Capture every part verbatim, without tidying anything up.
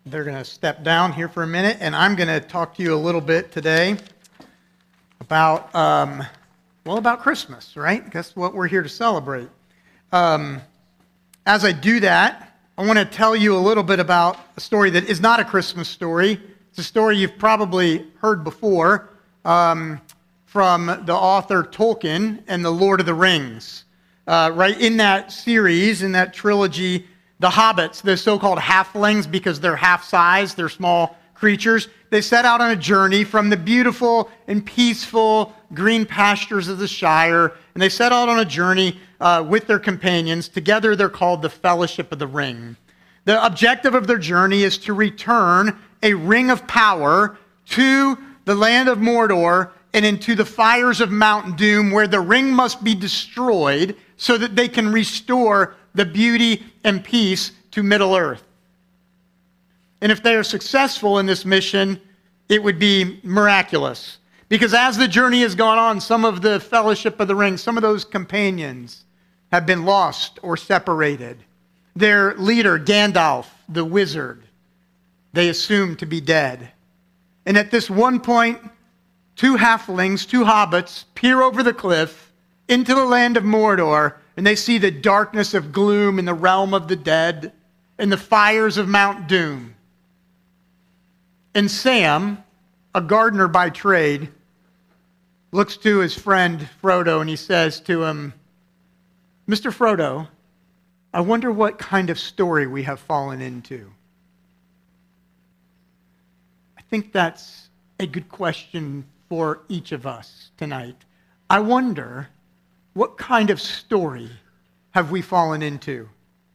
They're going to step down here for a minute, and I'm going to talk to you a little bit today about, um, well, about Christmas, right? That's what we're here to celebrate. Um, as I do that, I want to tell you a little bit about a story that is not a Christmas story. It's a story you've probably heard before um, from the author Tolkien and The Lord of the Rings. Uh, right in that series, in that trilogy, the hobbits, the so-called halflings, because they're half-size, they're small creatures, they set out on a journey from the beautiful and peaceful green pastures of the Shire, and they set out on a journey uh, with their companions. Together they're called the Fellowship of the Ring. The objective of their journey is to return a ring of power to the land of Mordor and into the fires of Mount Doom, where the ring must be destroyed so that they can restore the beauty and peace to Middle-earth. And if they are successful in this mission, it would be miraculous. Because as the journey has gone on, some of the Fellowship of the Ring, some of those companions have been lost or separated. Their leader, Gandalf, the wizard, they assume to be dead. And at this one point, two halflings, two hobbits, peer over the cliff into the land of Mordor, and they see the darkness of gloom in the realm of the dead and the fires of Mount Doom. And Sam, a gardener by trade, looks to his friend Frodo and he says to him, "Mister Frodo, I wonder what kind of story we have fallen into." I think that's a good question for each of us tonight. I wonder, what kind of story have we fallen into?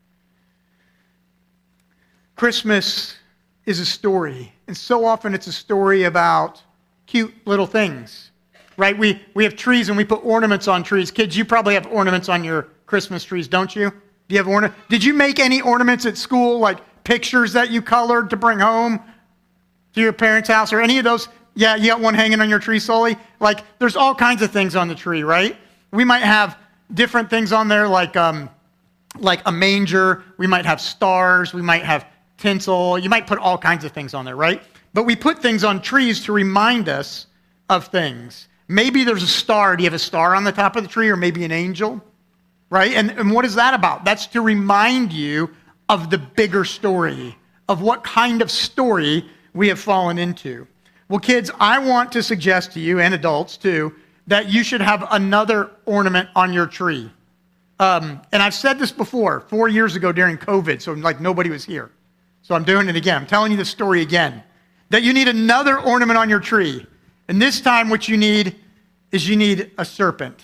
Christmas is a story, and so often it's a story about cute little things, right? We, we have trees and we put ornaments on trees. Kids, you probably have ornaments on your Christmas trees, don't you? Do you have ornaments? Did you make any ornaments at school, like pictures that you colored to bring home to your parents' house, or any of those? Yeah, you got one hanging on your tree, Sully? Like, there's all kinds of things on the tree, right? We might have different things on there, like um, like a manger. We might have stars. We might have tinsel. You might put all kinds of things on there, right? But we put things on trees to remind us of things. Maybe there's a star. Do you have a star on the top of the tree, or maybe an angel, right? And, and what is that about? That's to remind you of the bigger story, of what kind of story we have fallen into. Well, kids, I want to suggest to you, and adults too, that you should have another ornament on your tree. Um, and I've said this before, four years ago during COVID, so like nobody was here. So I'm doing it again. I'm telling you the story again. That you need another ornament on your tree. And this time what you need is you need a serpent.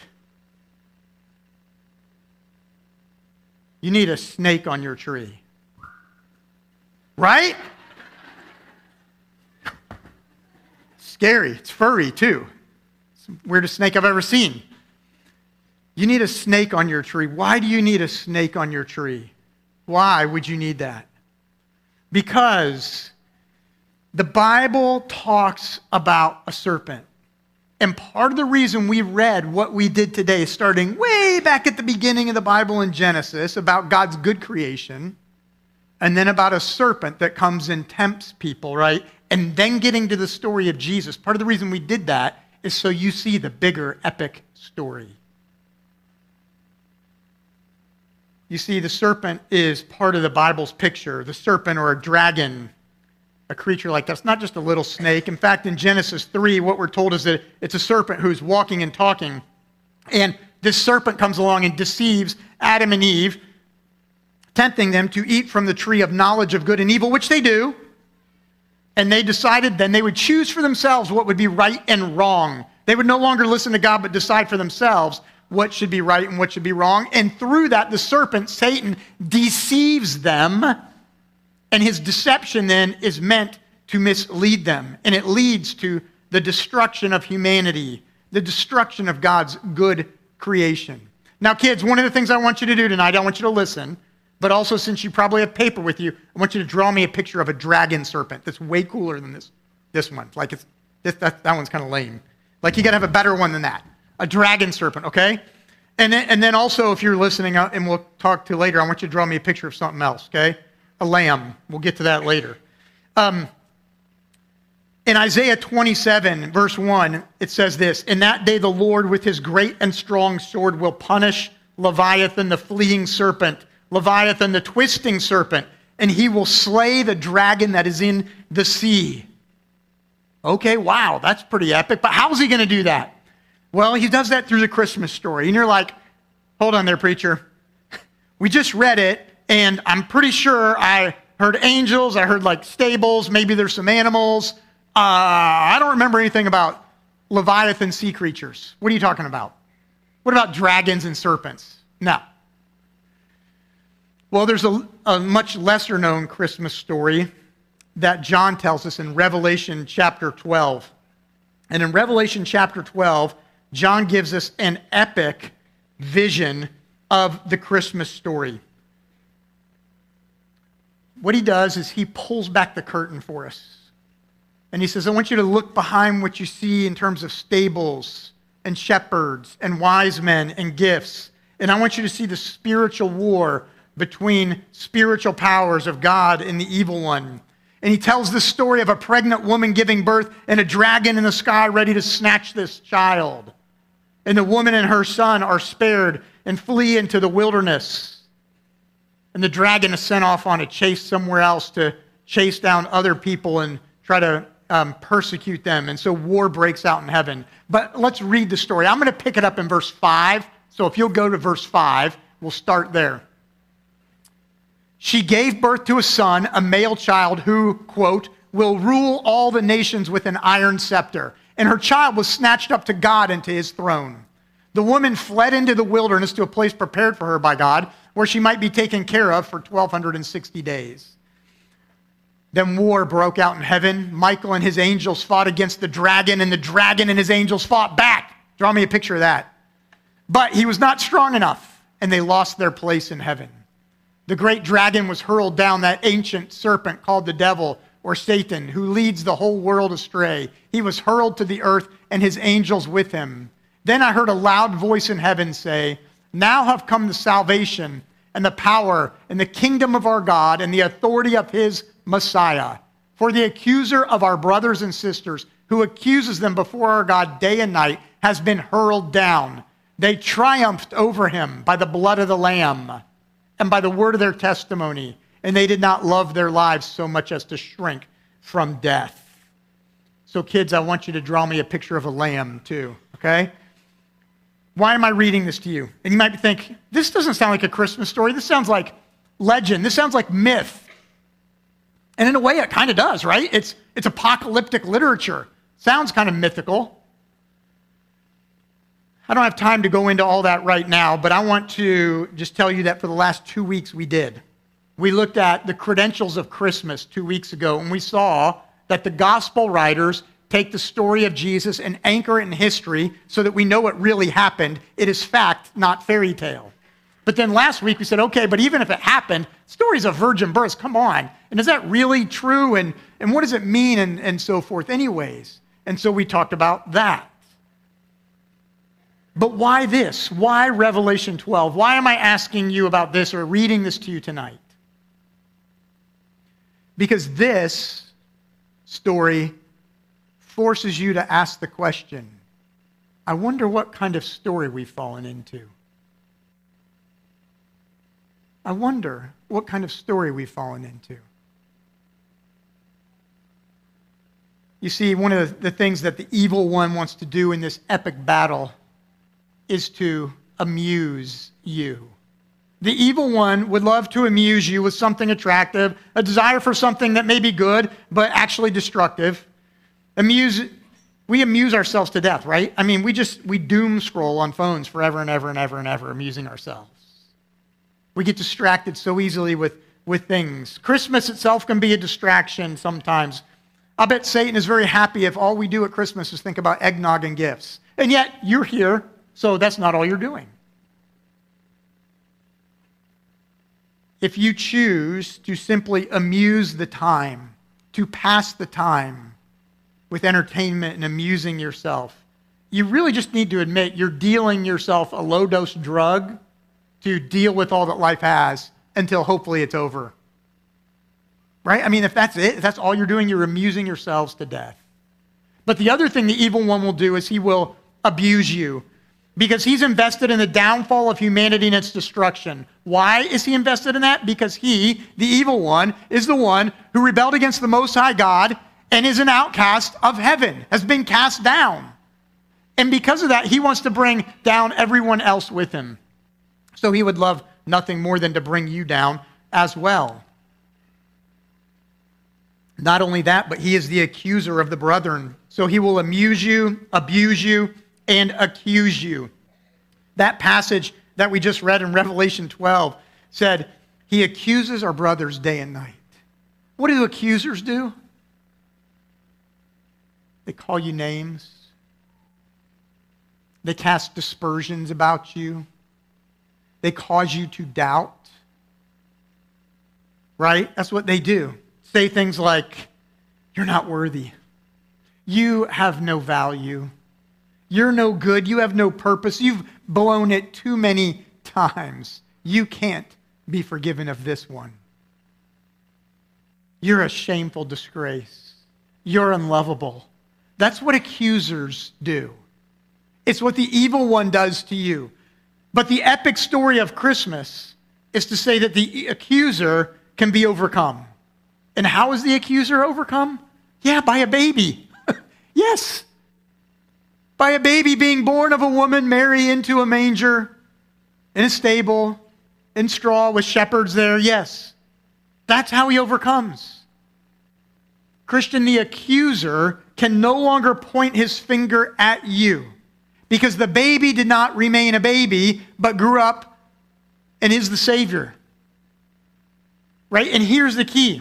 You need a snake on your tree. Right? Scary. It's furry too. Weirdest snake I've ever seen. You need a snake on your tree. Why do you need a snake on your tree? Why would you need that? Because the Bible talks about a serpent. And part of the reason we read what we did today, starting way back at the beginning of the Bible in Genesis, about God's good creation, and then about a serpent that comes and tempts people, right? And then getting to the story of Jesus. Part of the reason we did that is so you see the bigger epic story. You see, the serpent is part of the Bible's picture. The serpent, or a dragon, a creature like that. It's not just a little snake. In fact, in Genesis three, what we're told is that it's a serpent who's walking and talking. And this serpent comes along and deceives Adam and Eve, tempting them to eat from the tree of knowledge of good and evil, which they do. And they decided then they would choose for themselves what would be right and wrong. They would no longer listen to God, but decide for themselves what should be right and what should be wrong. And through that, the serpent, Satan, deceives them. And his deception then is meant to mislead them. And it leads to the destruction of humanity, the destruction of God's good creation. Now, kids, one of the things I want you to do tonight, I want you to listen. But also, since you probably have paper with you, I want you to draw me a picture of a dragon serpent that's way cooler than this this one. Like, it's this, that, that one's kind of lame. Like, you got to have a better one than that. A dragon serpent, okay? And then, and then also, if you're listening, uh, and we'll talk to later, I want you to draw me a picture of something else, okay? A lamb. We'll get to that later. Um, in Isaiah twenty-seven, verse one, it says this, "In that day the Lord with his great and strong sword will punish Leviathan, the fleeing serpent, Leviathan, the twisting serpent, and he will slay the dragon that is in the sea." Okay, wow, that's pretty epic. But how is he going to do that? Well, he does that through the Christmas story. And you're like, hold on there, preacher. We just read it, and I'm pretty sure I heard angels, I heard like stables, maybe there's some animals. Uh, I don't remember anything about Leviathan sea creatures. What are you talking about? What about dragons and serpents? No. Well, there's a, a much lesser known Christmas story that John tells us in Revelation chapter twelve. And in Revelation chapter twelve, John gives us an epic vision of the Christmas story. What he does is he pulls back the curtain for us. And he says, I want you to look behind what you see in terms of stables and shepherds and wise men and gifts. And I want you to see the spiritual war between spiritual powers of God and the evil one. And he tells the story of a pregnant woman giving birth and a dragon in the sky ready to snatch this child. And the woman and her son are spared and flee into the wilderness. And the dragon is sent off on a chase somewhere else to chase down other people and try to um, persecute them. And so war breaks out in heaven. But let's read the story. I'm going to pick it up in verse five. So if you'll go to verse five, we'll start there. She gave birth to a son, a male child who, quote, will rule all the nations with an iron scepter. And her child was snatched up to God and to his throne. The woman fled into the wilderness to a place prepared for her by God, where she might be taken care of for twelve sixty days. Then war broke out in heaven. Michael and his angels fought against the dragon, and the dragon and his angels fought back. Draw me a picture of that. But he was not strong enough, and they lost their place in heaven. The great dragon was hurled down, that ancient serpent called the devil or Satan, who leads the whole world astray. He was hurled to the earth and his angels with him. Then I heard a loud voice in heaven say, now have come the salvation and the power and the kingdom of our God and the authority of his Messiah. For the accuser of our brothers and sisters, who accuses them before our God day and night, has been hurled down. They triumphed over him by the blood of the Lamb and by the word of their testimony, and they did not love their lives so much as to shrink from death. So kids, I want you to draw me a picture of a lamb too, okay? Why am I reading this to you? And you might think, this doesn't sound like a Christmas story. This sounds like legend. This sounds like myth. And in a way, it kind of does, right? It's, it's apocalyptic literature. Sounds kind of mythical. I don't have time to go into all that right now, but I want to just tell you that for the last two weeks we did. We looked at the credentials of Christmas two weeks ago, and we saw that the gospel writers take the story of Jesus and anchor it in history so that we know what really happened. It is fact, not fairy tale. But then last week we said, okay, but even if it happened, stories of virgin births, come on. And is that really true? And, and what does it mean? And, and so forth anyways. And so we talked about that. But why this? Why Revelation twelve? Why am I asking you about this or reading this to you tonight? Because this story forces you to ask the question, I wonder what kind of story we've fallen into. I wonder what kind of story we've fallen into. You see, one of the things that the evil one wants to do in this epic battle is to amuse you. The evil one would love to amuse you with something attractive, a desire for something that may be good, but actually destructive. Amuse, we amuse ourselves to death, right? I mean, we just, we doom scroll on phones forever and ever and ever and ever, amusing ourselves. We get distracted so easily with, with things. Christmas itself can be a distraction sometimes. I bet Satan is very happy if all we do at Christmas is think about eggnog and gifts. And yet, you're here, so that's not all you're doing. If you choose to simply amuse the time, to pass the time with entertainment and amusing yourself, you really just need to admit you're dealing yourself a low-dose drug to deal with all that life has until hopefully it's over. right? I mean, if that's it, if that's all you're doing, you're amusing yourselves to death. But the other thing the evil one will do is he will abuse you because he's invested in the downfall of humanity and its destruction. Why is he invested in that? Because he, the evil one, is the one who rebelled against the Most High God and is an outcast of heaven, has been cast down. And because of that, he wants to bring down everyone else with him. So he would love nothing more than to bring you down as well. Not only that, but he is the accuser of the brethren. So he will amuse you, abuse you, and accuse you. That passage that we just read in Revelation twelve said, he accuses our brothers day and night. What do accusers do? They call you names. They cast dispersions about you. They cause you to doubt. Right? That's what they do. Say things like, you're not worthy. You have no value. You're no good. You have no purpose. You've blown it too many times. You can't be forgiven of this one. You're a shameful disgrace. You're unlovable. That's what accusers do. It's what the evil one does to you. But the epic story of Christmas is to say that the accuser can be overcome. And how is the accuser overcome? Yeah, by a baby. Yes. By a baby being born of a woman, Mary, into a manger, in a stable, in straw with shepherds there. Yes. That's how he overcomes. Christian, the accuser can no longer point his finger at you because the baby did not remain a baby, but grew up and is the Savior. Right? And here's the key.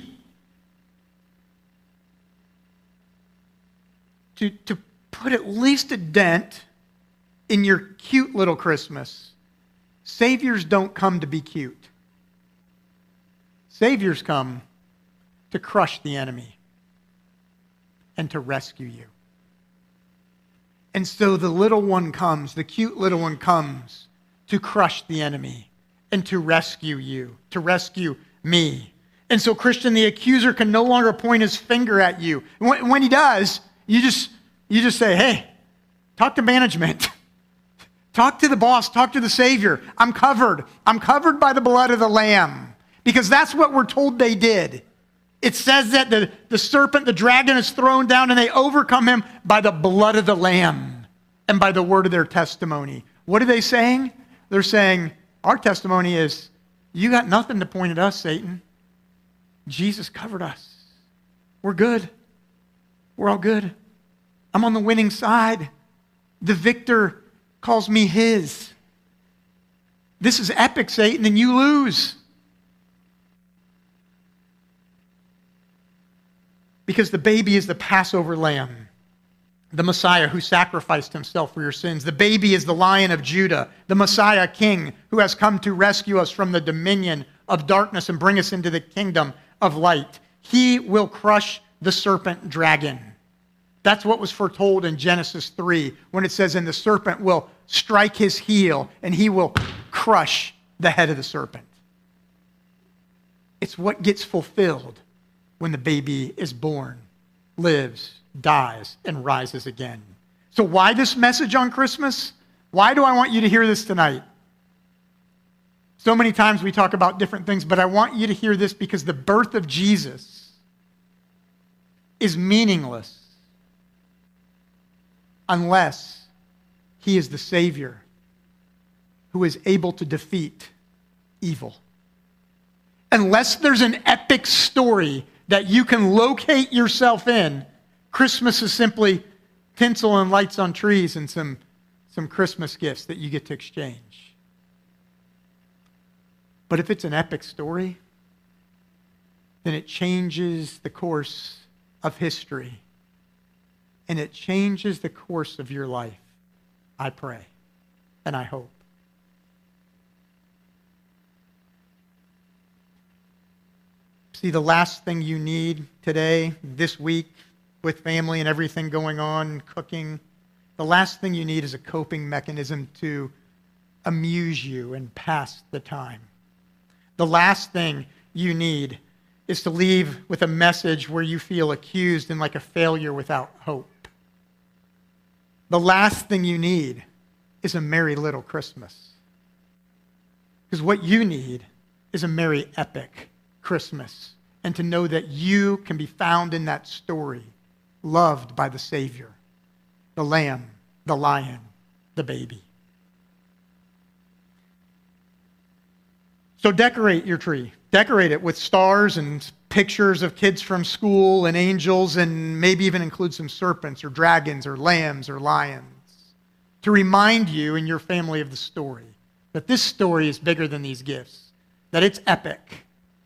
To, to put at least a dent in your cute little Christmas, Saviors don't come to be cute. Saviors come to crush the enemy and to rescue you. And so the little one comes, the cute little one comes to crush the enemy and to rescue you, to rescue me. And so, Christian, the accuser can no longer point his finger at you. When, when he does, you just, you just say, hey, talk to management. Talk to the boss. Talk to the Savior. I'm covered. I'm covered by the blood of the Lamb. Because that's what we're told they did. It says that the, the serpent, the dragon, is thrown down and they overcome him by the blood of the Lamb and by the word of their testimony. What are they saying? They're saying, our testimony is, you got nothing to point at us, Satan. Jesus covered us. We're good. We're all good. I'm on the winning side. The victor calls me his. This is epic, Satan, and you lose. Because the baby is the Passover lamb, the Messiah who sacrificed himself for your sins. The baby is the Lion of Judah, the Messiah King who has come to rescue us from the dominion of darkness and bring us into the kingdom of light. He will crush the serpent dragon. That's what was foretold in Genesis three when it says, and the serpent will strike his heel and he will crush the head of the serpent. It's what gets fulfilled when the baby is born, lives, dies, and rises again. So why this message on Christmas? Why do I want you to hear this tonight? So many times we talk about different things, but I want you to hear this because the birth of Jesus is meaningless unless he is the Savior who is able to defeat evil. Unless there's an epic story that you can locate yourself in, Christmas is simply tinsel and lights on trees and some, some Christmas gifts that you get to exchange. But if it's an epic story, then it changes the course of history. And it changes the course of your life, I pray, and I hope. See, the last thing you need today, this week, with family and everything going on, cooking, the last thing you need is a coping mechanism to amuse you and pass the time. The last thing you need is to leave with a message where you feel accused and like a failure without hope. The last thing you need is a merry little Christmas. Because what you need is a merry, epic Christmas. And to know that you can be found in that story, loved by the Savior, the Lamb, the Lion, the baby. So decorate your tree. Decorate it with stars and pictures of kids from school and angels, and maybe even include some serpents or dragons or lambs or lions to remind you and your family of the story, that this story is bigger than these gifts, that it's epic.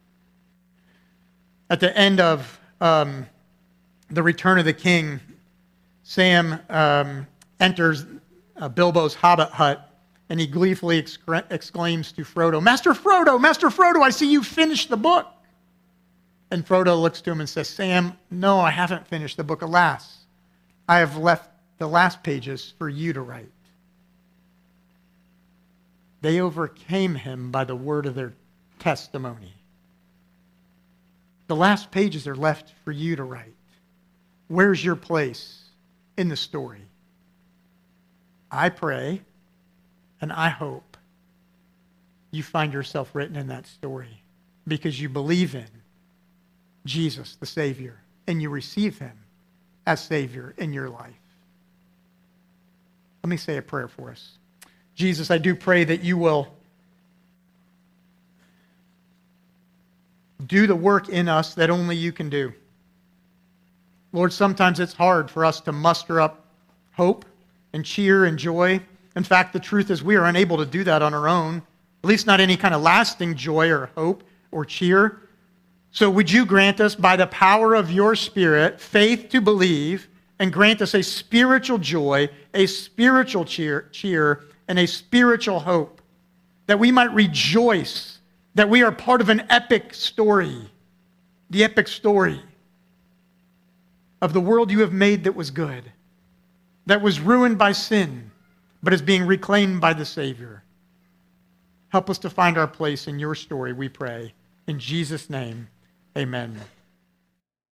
At the end of um, The Return of the King, Sam um, enters uh, Bilbo's hobbit hut, and he gleefully excra- exclaims to Frodo, Master Frodo, Master Frodo, I see you finished the book. And Frodo looks to him and says, Sam, no, I haven't finished the book. Alas, I have left the last pages for you to write. They overcame him by the word of their testimony. The last pages are left for you to write. Where's your place in the story? I pray and I hope you find yourself written in that story because you believe in Jesus, the Savior, and you receive him as Savior in your life. Let me say a prayer for us. Jesus, I do pray that you will do the work in us that only you can do. Lord, sometimes it's hard for us to muster up hope and cheer and joy. In fact, the truth is we are unable to do that on our own, at least not any kind of lasting joy or hope or cheer. So would you grant us, by the power of your Spirit, faith to believe, and grant us a spiritual joy, a spiritual cheer, cheer, and a spiritual hope, that we might rejoice that we are part of an epic story, the epic story of the world you have made that was good, that was ruined by sin, but is being reclaimed by the Savior. Help us to find our place in your story, we pray. In Jesus' name, amen.